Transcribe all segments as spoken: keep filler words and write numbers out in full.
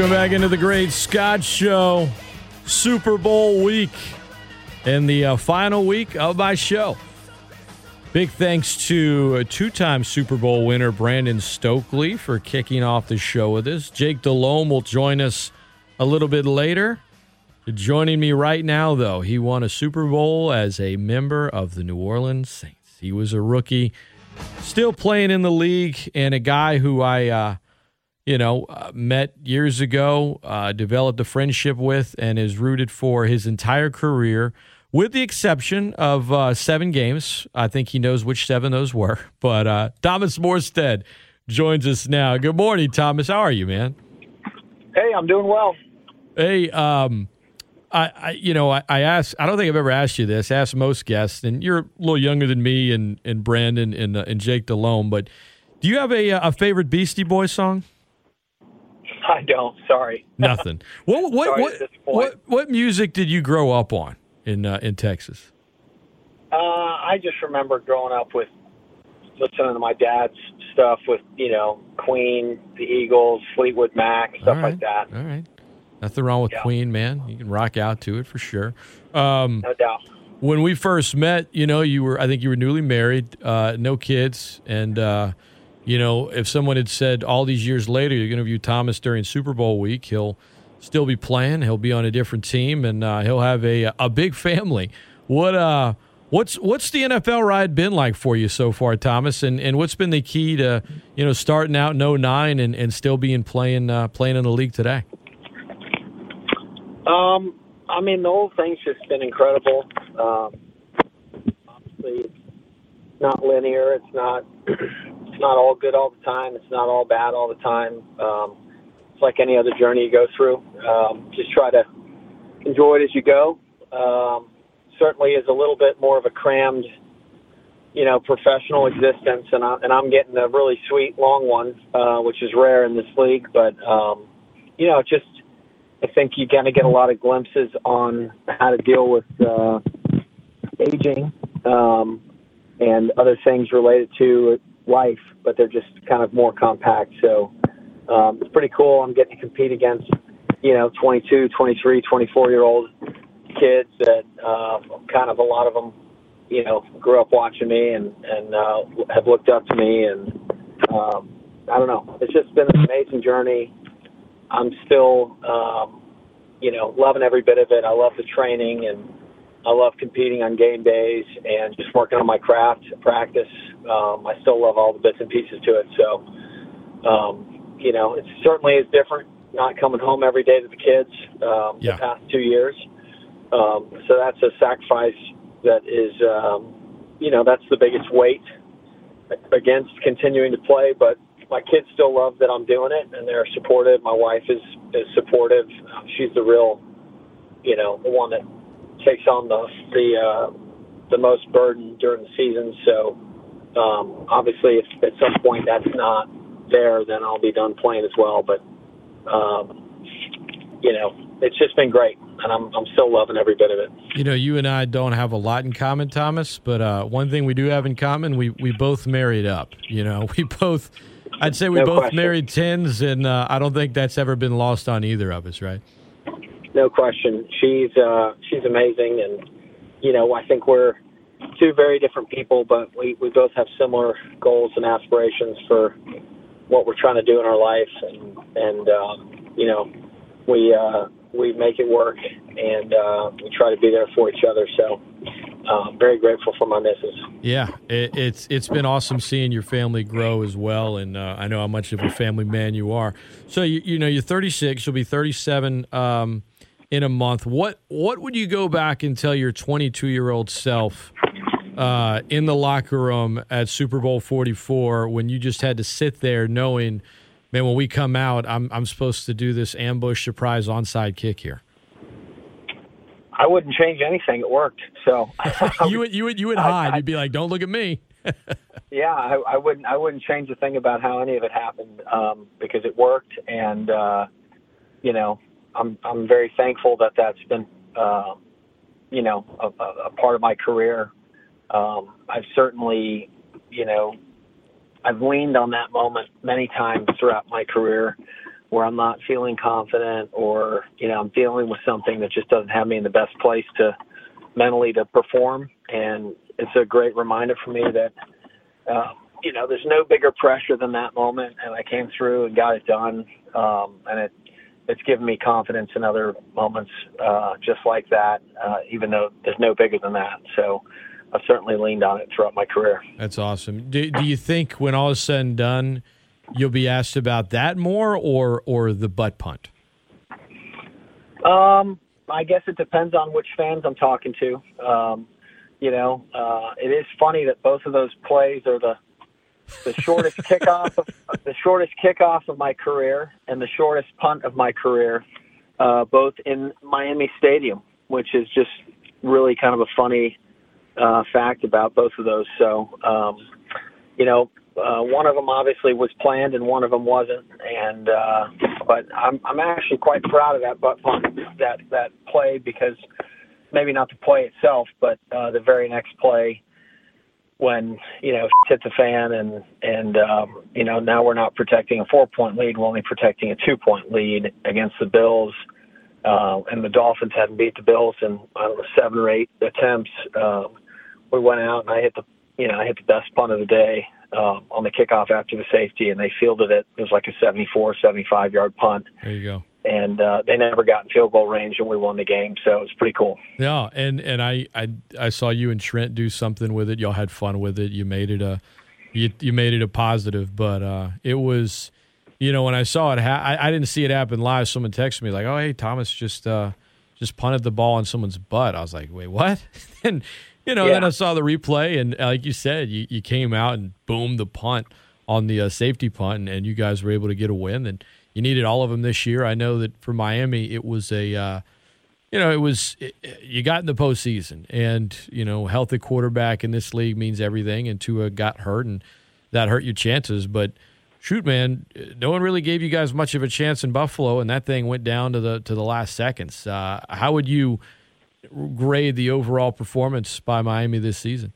Welcome back into the Great Scott Show. Super Bowl week and the uh, final week of my show. Big thanks to a two-time Super Bowl winner Brandon Stokely for kicking off the show with us. Jake Delhomme will join us a little bit later. Joining me right now, though, he won a Super Bowl as a member of the New Orleans Saints. He was a rookie, still playing in the league, and a guy who I, uh, you know, uh, met years ago, uh, developed a friendship with, and is rooted for his entire career, with the exception of uh, seven games. I think he knows which seven those were. But uh, Thomas Morstead joins us now. Good morning, Thomas. How are you, man? Hey, I'm doing well. Hey, um, I, I you know, I, I asked. I don't think I've ever asked you this. I asked most guests, and you're a little younger than me and and Brandon and uh, and Jake Delhomme. But do you have a a favorite Beastie Boys song? I don't. Sorry. Nothing. What what Sorry what, what what music did you grow up on in uh, in Texas? Uh, I just remember growing up with listening to my dad's stuff with, you know, Queen, the Eagles, Fleetwood Mac, stuff right. like that. All right. Nothing wrong with yeah. Queen, man. You can rock out to it for sure. Um, no doubt. When we first met, you know, you were I think you were newly married, uh, no kids, and uh, you know, if someone had said all these years later you're going to view Thomas during Super Bowl week, he'll still be playing, he'll be on a different team, and uh, he'll have a a big family. What uh, what's what's the N F L ride been like for you so far, Thomas? And and what's been the key to, you know, starting out in oh nine and, and still being playing uh, playing in the league today? Um, I mean, the whole thing's just been incredible. Um, obviously, it's not linear. It's not. It's not all good all the time. It's not all bad all the time. Um, it's like any other journey you go through. Um, just try to enjoy it as you go. Um, certainly is a little bit more of a crammed, you know, professional existence, and, I, and I'm getting a really sweet long one, uh, which is rare in this league. But, um, you know, just I think you kind of get a lot of glimpses on how to deal with uh, aging um, and other things related to life, but they're just kind of more compact. So um, it's pretty cool. I'm getting to compete against, you know, twenty-two, twenty-three, twenty-four-year-old kids that uh, kind of a lot of them, you know, grew up watching me and, and uh, have looked up to me. And um, I don't know. It's just been an amazing journey. I'm still, um, you know, loving every bit of it. I love the training, and I love competing on game days and just working on my craft, practice. Um, I still love all the bits and pieces to it. So, um, you know, it certainly is different not coming home every day to the kids um, yeah. the past two years. Um, so that's a sacrifice that is, um, you know, that's the biggest weight against continuing to play. But my kids still love that I'm doing it, and they're supportive. My wife is, is supportive. She's the real, you know, the one that takes on the the uh, the most burden during the season. So um, obviously, if at some point that's not there, then I'll be done playing as well. But um, you know, it's just been great, and I'm I'm still loving every bit of it. You know, you and I don't have a lot in common, Thomas, but uh, one thing we do have in common, we we both married up. You know, we both, I'd say we no both question. married tens, and uh, I don't think that's ever been lost on either of us, right? No question. She's uh, she's amazing, and you know, I think we're two very different people, but we, we both have similar goals and aspirations for what we're trying to do in our life, and and um, you know, we uh, we make it work, and uh, we try to be there for each other. So uh, I'm very grateful for my missus. Yeah, it, it's it's been awesome seeing your family grow as well, and uh, I know how much of a family man you are. So you you know you're thirty-six, you'll be thirty-seven um, in a month. What what would you go back and tell your twenty-two-year-old self uh, in the locker room at Super Bowl forty-four when you just had to sit there knowing, man, when we come out, I'm I'm supposed to do this ambush surprise onside kick here? I wouldn't change anything. It worked. So you would you would you would hide. I, I, You'd be like, "Don't look at me." yeah, I, I wouldn't. I wouldn't change a thing about how any of it happened um, because it worked, and uh, you know, I'm I'm very thankful that that's been uh, you know a, a part of my career. Um, I've certainly, you know, I've leaned on that moment many times throughout my career. where I'm not feeling confident, or, you know, I'm dealing with something that just doesn't have me in the best place to mentally to perform. And it's a great reminder for me that, uh, you know, there's no bigger pressure than that moment. And I came through and got it done. Um, and it, it's given me confidence in other moments, uh, just like that, uh, even though there's no bigger than that. So I've certainly leaned on it throughout my career. That's awesome. Do, do you think when all is said and done, you'll be asked about that more, or or the butt punt? Um, I guess it depends on which fans I'm talking to. Um, you know, uh, it is funny that both of those plays are the the shortest kickoff of the shortest kickoff of my career and the shortest punt of my career, uh, both in Miami Stadium, which is just really kind of a funny uh, fact about both of those. So, um, you know. Uh, one of them obviously was planned and one of them wasn't, and uh, but I'm I'm actually quite proud of that butt punt, that that play, because maybe not the play itself, but uh, the very next play when, you know, hit the fan, and and um, you know, now we're not protecting a four point lead, we're only protecting a two point lead against the Bills, uh, and the Dolphins hadn't beat the Bills in, I don't know, seven or eight attempts. Uh, we went out and I hit the you know I hit the best punt of the day. Um, on the kickoff after the safety, and they fielded it. It was like a seventy-four, seventy-five-yard punt. There you go. And uh, they never got in field goal range, and we won the game, so it was pretty cool. Yeah, and, and I, I I saw you and Trent do something with it. Y'all had fun with it. You made it a you, you made it a positive, but uh, it was, you know, when I saw it, ha- I, I didn't see it happen live. Someone texted me like, "Oh, hey, Thomas just uh, just punted the ball on someone's butt." I was like, "Wait, what?" and You know, yeah. Then I saw the replay, and like you said, you, you came out and boomed the punt on the uh, safety punt, and, and you guys were able to get a win. And you needed all of them this year. I know that for Miami, it was a, uh, you know, it was it, you got in the postseason, and you know, healthy quarterback in this league means everything. And Tua got hurt, and that hurt your chances. But shoot, man, no one really gave you guys much of a chance in Buffalo, and that thing went down to the to the last seconds. Uh, how would you grade the overall performance by Miami this season?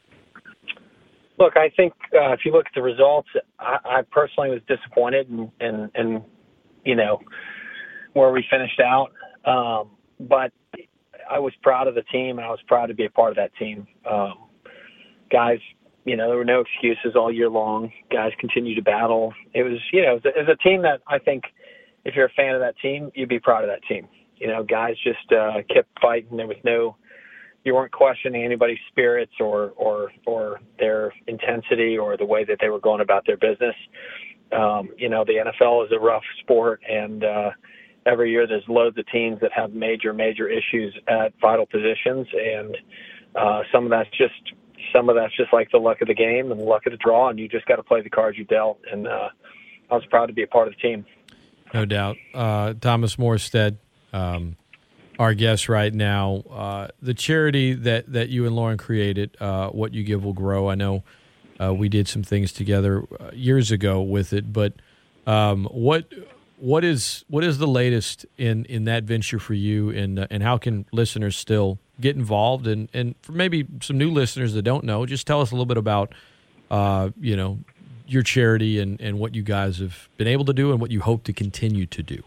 Look, I think uh, if you look at the results, I, I personally was disappointed in, in, in, you know, where we finished out. Um, but I was proud of the team, and I was proud to be a part of that team. Um, guys, you know, there were no excuses all year long. Guys continued to battle. It was, you know, it was a team that I think if you're a fan of that team, you'd be proud of that team. You know, guys just uh, kept fighting. There was no, you weren't questioning anybody's spirits or, or, or their intensity or the way that they were going about their business. Um, you know, the N F L is a rough sport, and uh, every year there's loads of teams that have major, major issues at vital positions. And uh, some of that's just, some of that's just like the luck of the game and the luck of the draw, and you just got to play the cards you dealt. And uh, I was proud to be a part of the team. No doubt. Uh, Thomas Morstead, Um, our guest right now, uh, the charity that, that you and Lauren created, uh, What You Give Will Grow. I know uh, we did some things together uh, years ago with it, but um, what what is what is the latest in, in that venture for you, and uh, and how can listeners still get involved? And, and for maybe some new listeners that don't know, just tell us a little bit about uh, you know your charity and, and what you guys have been able to do and what you hope to continue to do.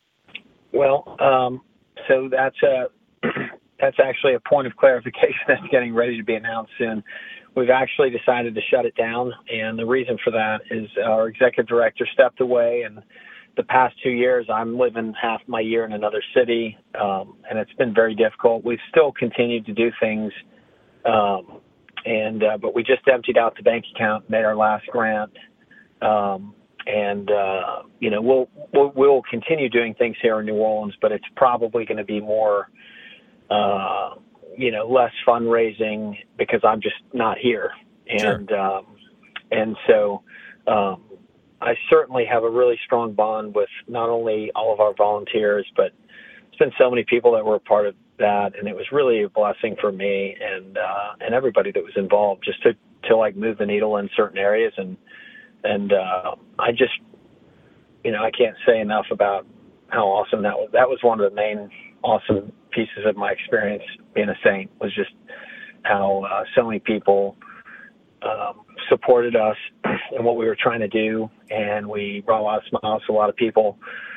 Well, um, so that's a, that's actually a point of clarification that's getting ready to be announced soon. We've actually decided to shut it down, and the reason for that is our executive director stepped away, and the past two years I'm living half my year in another city, um, and it's been very difficult. We've still continued to do things, um, and uh, but we just emptied out the bank account, made our last grant. Um, And, uh, you know, we'll, we'll, we'll continue doing things here in New Orleans, but it's probably going to be more, uh, you know, less fundraising because I'm just not here. And, sure. um, and so, um, I certainly have a really strong bond with not only all of our volunteers, but it's been so many people that were a part of that. And it was really a blessing for me and, uh, and everybody that was involved just to, to like move the needle in certain areas. And, And uh, I just, you know, I can't say enough about how awesome that was. That was one of the main awesome pieces of my experience being a Saint, was just how uh, so many people um, supported us and what we were trying to do, and we brought a lot of smiles to a lot of people.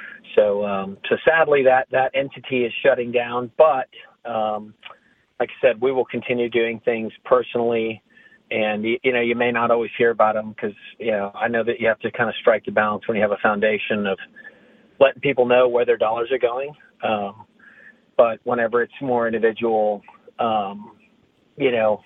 So, um, so sadly, that, that entity is shutting down. But um, like I said, we will continue doing things personally. And, you, you know, you may not always hear about them because, you know, I know that you have to kind of strike the balance when you have a foundation of letting people know where their dollars are going. Um, but whenever it's more individual, um, you know,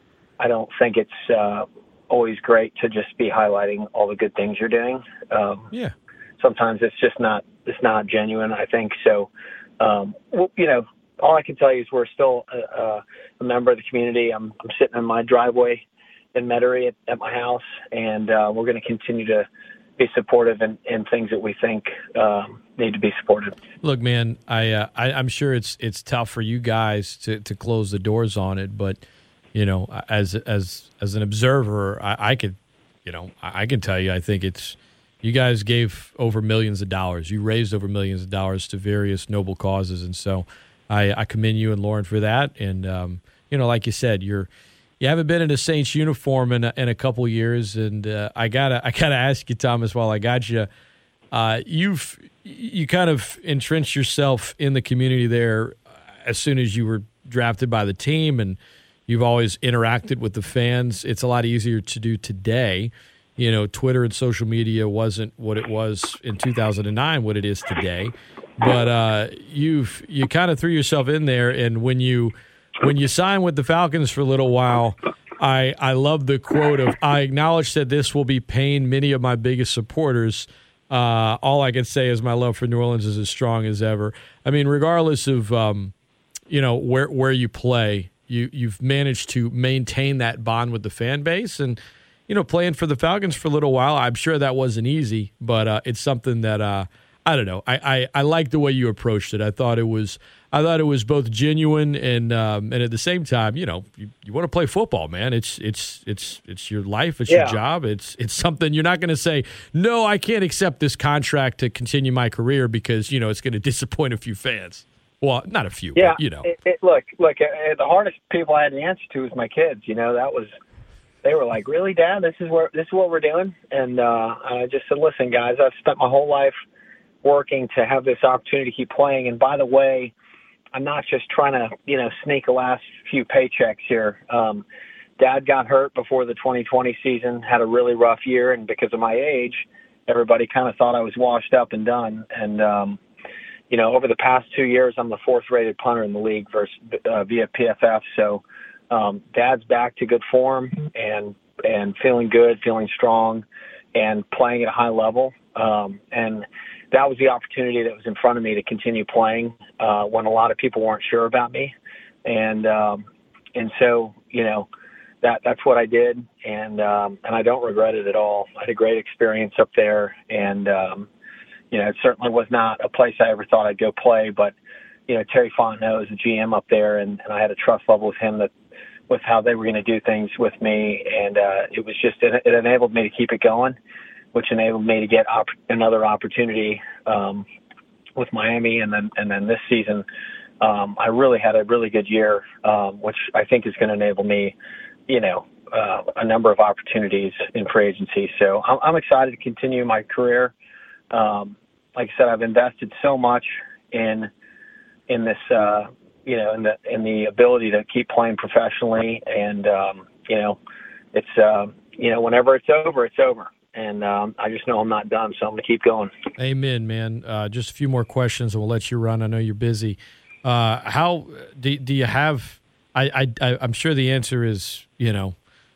I don't think it's uh, always great to just be highlighting all the good things you're doing. Um, yeah. Sometimes it's just not, it's not genuine, I think. So, um, well, you know, all I can tell you is we're still a, a member of the community. I'm, I'm sitting in my driveway in Metairie at, at my house, and uh, we're going to continue to be supportive in, in things that we think um, need to be supported. Look, man, I, uh, I I'm sure it's it's tough for you guys to, to close the doors on it, but you know, as as as an observer, I, I could, you know, I, I can tell you, I think it's. You guys gave over millions of dollars. You raised over millions of dollars to various noble causes, and so I, I commend you and Lauren for that. And um, you know, like you said, you're you haven't been in a Saints uniform in a, in a couple years, and uh, I gotta I gotta ask you, Thomas, while I got you, uh, you've you kind of entrenched yourself in the community there as soon as you were drafted by the team, and you've always interacted with the fans. It's a lot easier to do today. You know, Twitter and social media wasn't what it was in two thousand nine, what it is today. But uh, you've you kind of threw yourself in there, and when you when you signed with the Falcons for a little while, I I love the quote of, "I acknowledge that this will be pain many of my biggest supporters. Uh, all I can say is my love for New Orleans is as strong as ever." I mean, regardless of um, you know where where you play, you you've managed to maintain that bond with the fan base. And you know, playing for the Falcons for a little while, I'm sure that wasn't easy, but uh, it's something that uh, I don't know. I, I, I like the way you approached it. I thought it was I thought it was both genuine and um, and at the same time, you know, you, you want to play football, man. It's it's it's it's your life. It's yeah. your job. It's it's something you're not going to say, no, I can't accept this contract to continue my career because you know it's going to disappoint a few fans. Well, not a few, yeah. but, you know. It, it, look, look. Uh, the hardest people I had to answer to was my kids. You know, that was. They were like, "Really, Dad? This is where this is what we're doing." And uh, I just said, "Listen, guys, I've spent my whole life working to have this opportunity to keep playing. And by the way, I'm not just trying to, you know, sneak the last few paychecks here. Um, Dad got hurt before the twenty twenty season, had a really rough year, and because of my age, everybody kind of thought I was washed up and done. And um, you know, over the past two years, I'm the fourth-rated punter in the league versus uh, via P F F. So." Um, Dad's back to good form and and feeling good, feeling strong, and playing at a high level. Um, and that was the opportunity that was in front of me to continue playing uh, when a lot of people weren't sure about me. And um, and so, you know, that that's what I did, and um, and I don't regret it at all. I had a great experience up there, and um, you know, it certainly was not a place I ever thought I'd go play, but you know, Terry Fontenot is the G M up there, and, and I had a trust level with him that. With how they were going to do things with me, and uh, it was just it, it enabled me to keep it going, which enabled me to get op- another opportunity um, with Miami, and then and then this season, um, I really had a really good year, um, which I think is going to enable me, you know, uh, a number of opportunities in free agency. So I'm, I'm excited to continue my career. Um, like I said, I've invested so much in in this. Uh, you know, in the, in the ability to keep playing professionally. And, um, you know, it's, uh, you know, whenever it's over, it's over. And um, I just know I'm not done, so I'm going to keep going. Amen, man. Uh, just a few more questions, and we'll let you run. I know you're busy. Uh, how do, do you have I, – I, I'm sure the answer is, you know,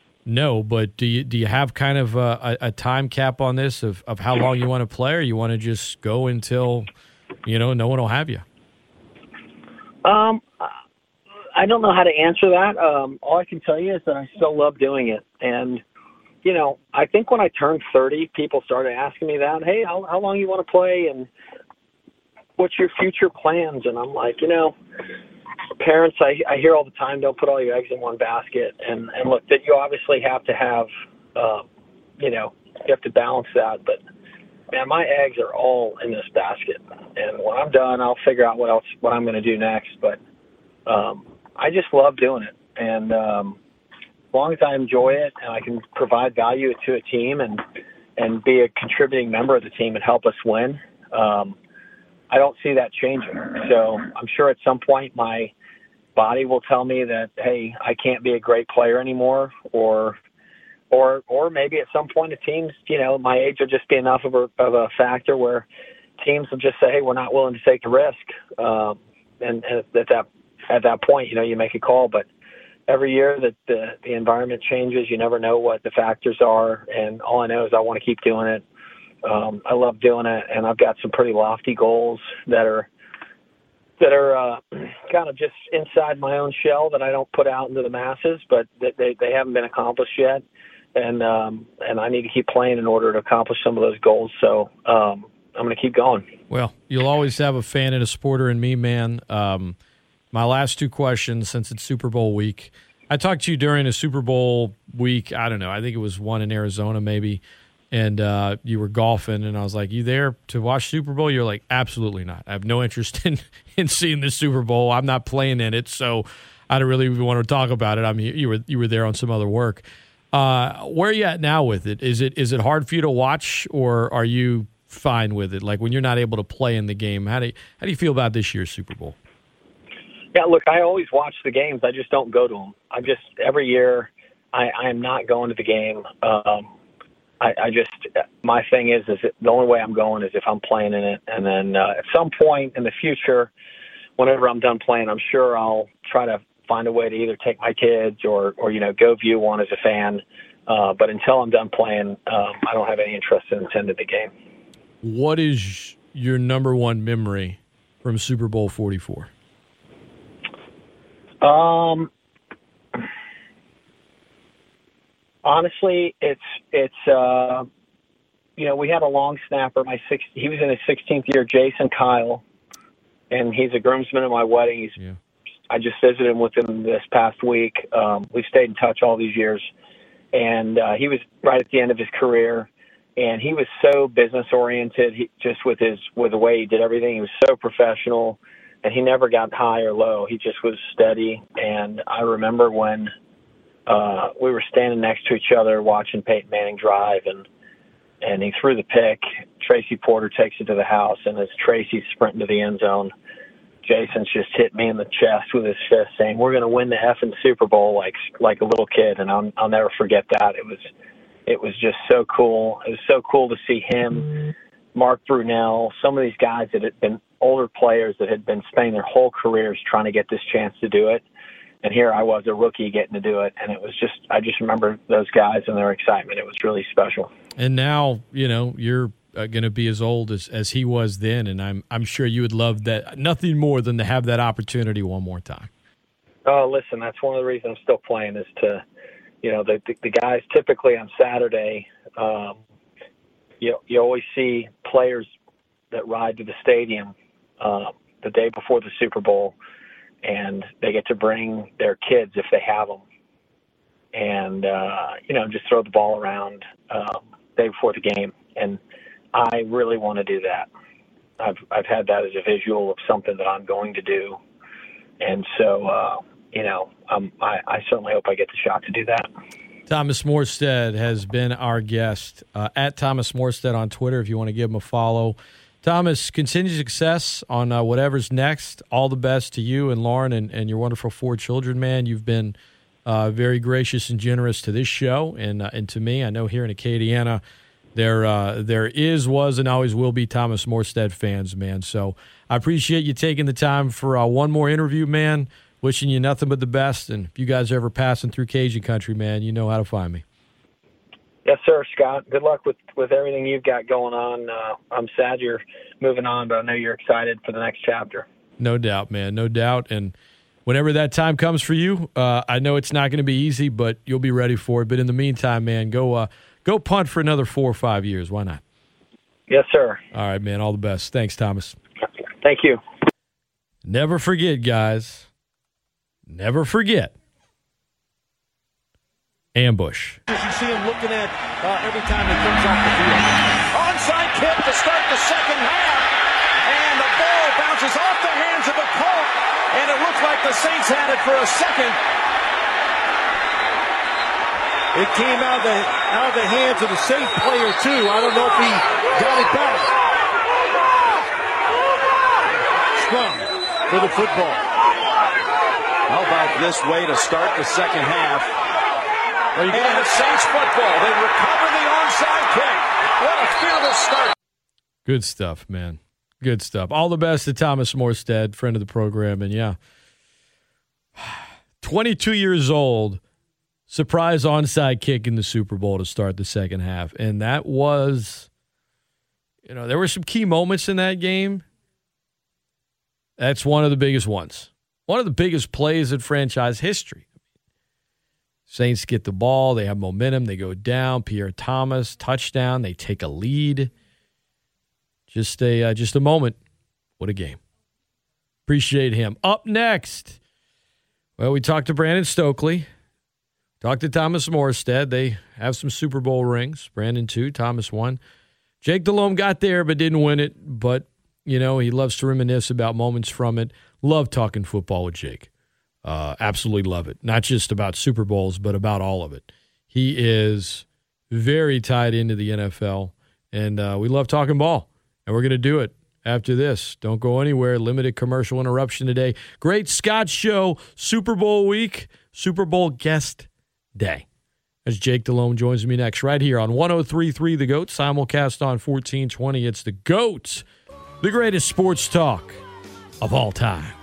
no, but do you do you have kind of a, a time cap on this of, of how long you want to play, or you want to just go until, you know, no one will have you? Um, I don't know how to answer that. Um, all I can tell you is that I still love doing it. And, you know, I think when I turned thirty, people started asking me that, hey, how, how long you want to play and what's your future plans? And I'm like, you know, parents, I, I hear all the time, don't put all your eggs in one basket. And, and look, that you obviously have to have, uh, you know, you have to balance that. But, man, my eggs are all in this basket. And when I'm done, I'll figure out what else, what I'm going to do next. But um, I just love doing it. And, um, as long as I enjoy it and I can provide value to a team and and be a contributing member of the team and help us win, um, I don't see that changing. So I'm sure at some point my body will tell me that, hey, I can't be a great player anymore, or or or maybe at some point the teams, you know, my age will just be enough of a, of a factor where teams will just say, hey, we're not willing to take the risk. Um, and, and at that at that point, you know, you make a call. But every year that the, the environment changes, you never know what the factors are. And all I know is I want to keep doing it. Um, I love doing it, and I've got some pretty lofty goals that are that are uh, kind of just inside my own shell that I don't put out into the masses, but they they haven't been accomplished yet. And um, and I need to keep playing in order to accomplish some of those goals. So um, I'm going to keep going. Well, you'll always have a fan and a supporter in me, man. Um, my last two questions, since it's Super Bowl week. I talked to you during a Super Bowl week. I don't know. I think it was one in Arizona maybe. And uh, you were golfing, and I was like, you there to watch Super Bowl? You're like, absolutely not. I have no interest in, in seeing this Super Bowl. I'm not playing in it, so I don't really even want to talk about it. I mean, you were you were there on some other work. Uh, where are you at now with it? Is it is it hard for you to watch, or are you fine with it? Like when you're not able to play in the game, how do you, how do you feel about this year's Super Bowl? Yeah, look, I always watch the games. I just don't go to them. I just every year I, I am not going to the game. Um, I, I just my thing is is it, the only way I'm going is if I'm playing in it. And then uh, at some point in the future, whenever I'm done playing, I'm sure I'll try to find a way to either take my kids or, or you know, go view one as a fan. Uh, but until I'm done playing, um, I don't have any interest in attending the game. What is your number one memory from Super Bowl forty-four? Um, honestly, it's it's uh, you know, we had a long snapper. My six, he was in his sixteenth year, Jason Kyle, and he's a groomsman at my wedding. He's, yeah. I just visited him with him this past week. Um, we've stayed in touch all these years, and uh, he was right at the end of his career, and he was so business oriented. He, just with his with the way he did everything, he was so professional. And he never got high or low. He just was steady. And I remember when uh, we were standing next to each other watching Peyton Manning drive, and and he threw the pick. Tracy Porter takes it to the house, and as Tracy's sprinting to the end zone, Jason's just hit me in the chest with his fist, saying, "We're going to win the effing Super Bowl," like like a little kid. And I'll I'll never forget that. It was it was just so cool. It was so cool to see him, Mark Brunell, some of these guys that had been older players that had been spending their whole careers trying to get this chance to do it. And here I was, a rookie, getting to do it. And it was just, I just remember those guys and their excitement. It was really special. And now, you know, you're uh, going to be as old as, as he was then. And I'm, I'm sure you would love that, nothing more than to have that opportunity one more time. Oh, listen, that's one of the reasons I'm still playing is to, you know, the, the, the guys typically on Saturday, um, you, you always see players that ride to the stadium Uh, the day before the Super Bowl, and they get to bring their kids if they have them, and uh, you know, just throw the ball around um, day before the game. And I really want to do that. I've I've had that as a visual of something that I'm going to do, and so uh, you know, um, I, I certainly hope I get the shot to do that. Thomas Morstead has been our guest. Uh, at Thomas Morstead on Twitter, if you want to give him a follow. Thomas, continued success on uh, whatever's next. All the best to you and Lauren and, and your wonderful four children, man. You've been uh, very gracious and generous to this show and uh, and to me. I know here in Acadiana, there uh, there is, was, and always will be Thomas Morstead fans, man. So I appreciate you taking the time for uh, one more interview, man. Wishing you nothing but the best. And if you guys are ever passing through Cajun country, man, you know how to find me. Yes, sir, Scott. Good luck with, with everything you've got going on. Uh, I'm sad you're moving on, but I know you're excited for the next chapter. No doubt, man. No doubt. And whenever that time comes for you, uh, I know it's not going to be easy, but you'll be ready for it. But in the meantime, man, go uh, go punt for another four or five years. Why not? Yes, sir. All right, man. All the best. Thanks, Thomas. Thank you. Never forget, guys. Never forget. Ambush. As you see him looking at uh, every time he comes off the field. Onside kick to start the second half. And the ball bounces off the hands of the Colt. And it looks like the Saints had it for a second. It came out of the, out of the hands of the safe player, too. I don't know if he got it back. Scrum for the football. How about this way to start the second half? There you and go. the Saints football. They recover the onside kick. What a fearless start. Good stuff, man. Good stuff. All the best to Thomas Morstead, friend of the program. And, yeah, twenty-two years old, surprise onside kick in the Super Bowl to start the second half. And that was, you know, there were some key moments in that game. That's one of the biggest ones. One of the biggest plays in franchise history. Saints get the ball. They have momentum. They go down. Pierre Thomas, touchdown. They take a lead. Just a uh, just a moment. What a game. Appreciate him. Up next, well, we talked to Brandon Stokely. Talked to Thomas Morstead. They have some Super Bowl rings. Brandon two, Thomas one. Jake Delhomme got there but didn't win it. But, you know, he loves to reminisce about moments from it. Love talking football with Jake. Uh, absolutely love it. Not just about Super Bowls, but about all of it. He is very tied into the N F L, and uh, we love talking ball. And we're going to do it after this. Don't go anywhere. Limited commercial interruption today. Great Scott Show, Super Bowl week, Super Bowl guest day. As Jake Delhomme joins me next right here on one oh three point three The GOAT, simulcast on fourteen twenty. It's The GOAT, the greatest sports talk of all time.